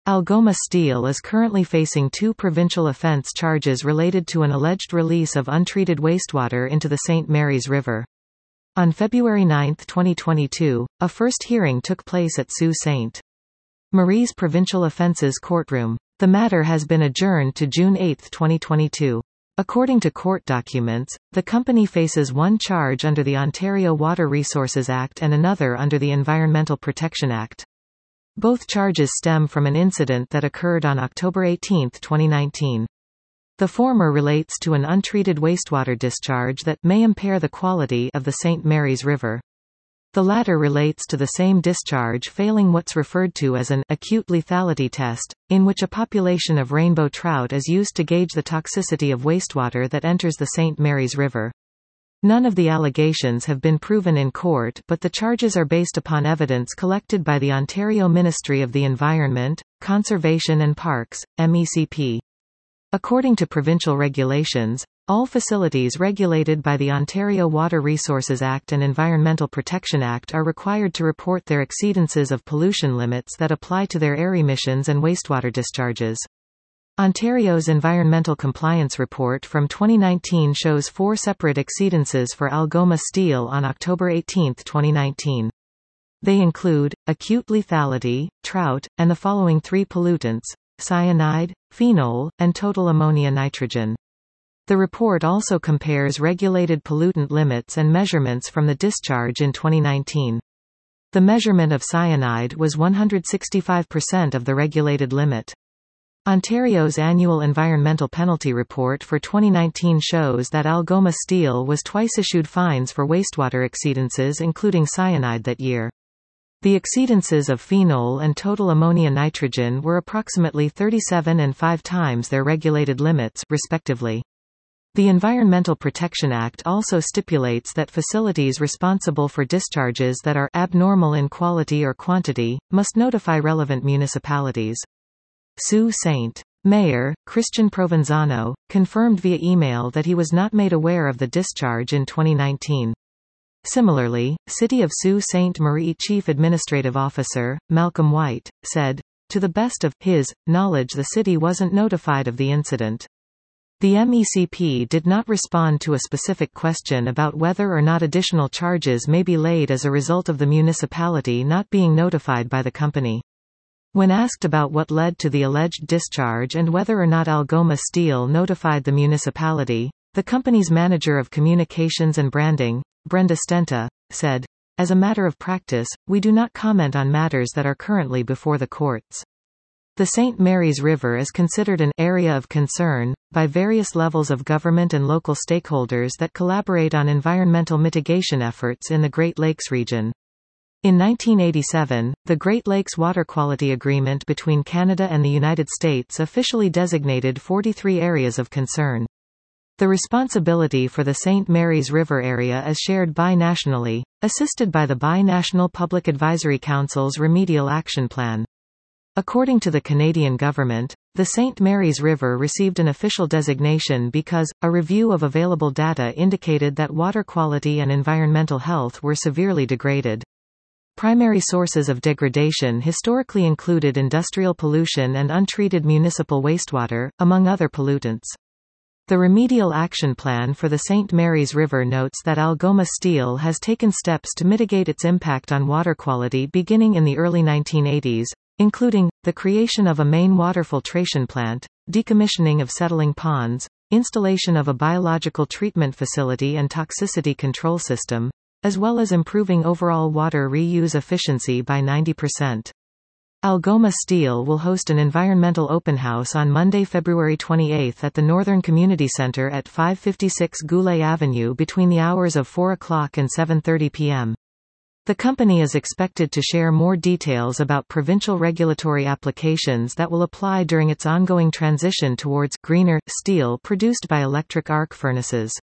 Algoma Steel is currently facing 2 provincial offence charges related to an alleged release of untreated wastewater into the St. Mary's River. On February 9, 2022, a first hearing took place at Sault Ste. Marie's Provincial Offences Courtroom. The matter has been adjourned to June 8, 2022. According to court documents, the company faces 1 charge under the Ontario Water Resources Act and another under the Environmental Protection Act. Both charges stem from an incident that occurred on October 18, 2019. The former relates to an untreated wastewater discharge that may impair the quality of the St. Mary's River. The latter relates to the same discharge failing what's referred to as an acute lethality test, in which a population of rainbow trout is used to gauge the toxicity of wastewater that enters the St. Mary's River. None of the allegations have been proven in court, but the charges are based upon evidence collected by the Ontario Ministry of the Environment, Conservation and Parks, MECP. According to provincial regulations, all facilities regulated by the Ontario Water Resources Act and Environmental Protection Act are required to report their exceedances of pollution limits that apply to their air emissions and wastewater discharges. Ontario's Environmental Compliance Report from 2019 shows 4 separate exceedances for Algoma Steel on October 18, 2019. They include acute lethality, trout, and the following 3 pollutants: cyanide, phenol, and total ammonia nitrogen. The report also compares regulated pollutant limits and measurements from the discharge in 2019. The measurement of cyanide was 165% of the regulated limit. Ontario's annual environmental penalty report for 2019 shows that Algoma Steel was twice issued fines for wastewater exceedances including cyanide that year. The exceedances of phenol and total ammonia nitrogen were approximately 37 and 5 times their regulated limits, respectively. The Environmental Protection Act also stipulates that facilities responsible for discharges that are abnormal in quality or quantity must notify relevant municipalities. Sault Ste. Mayor, Christian Provenzano, confirmed via email that he was not made aware of the discharge in 2019. Similarly, City of Sault Ste. Marie Chief Administrative Officer, Malcolm White, said, "To the best of his knowledge the city wasn't notified of the incident." The MECP did not respond to a specific question about whether or not additional charges may be laid as a result of the municipality not being notified by the company. When asked about what led to the alleged discharge and whether or not Algoma Steel notified the municipality, the company's manager of communications and branding, Brenda Stenta, said, "As a matter of practice, we do not comment on matters that are currently before the courts." The St. Mary's River is considered an area of concern by various levels of government and local stakeholders that collaborate on environmental mitigation efforts in the Great Lakes region. In 1987, the Great Lakes Water Quality Agreement between Canada and the United States officially designated 43 areas of concern. The responsibility for the St. Mary's River area is shared bi-nationally, assisted by the Bi-National Public Advisory Council's Remedial Action Plan. According to the Canadian government, the St. Mary's River received an official designation because a review of available data indicated that water quality and environmental health were severely degraded. Primary sources of degradation historically included industrial pollution and untreated municipal wastewater, among other pollutants. The Remedial Action Plan for the St. Mary's River notes that Algoma Steel has taken steps to mitigate its impact on water quality beginning in the early 1980s, including the creation of a main water filtration plant, decommissioning of settling ponds, installation of a biological treatment facility and toxicity control system, as well as improving overall water reuse efficiency by 90%. Algoma Steel will host an environmental open house on Monday, February 28 at the Northern Community Centre at 556 Goulet Avenue between the hours of 4 o'clock and 7:30 p.m. The company is expected to share more details about provincial regulatory applications that will apply during its ongoing transition towards greener steel produced by electric arc furnaces.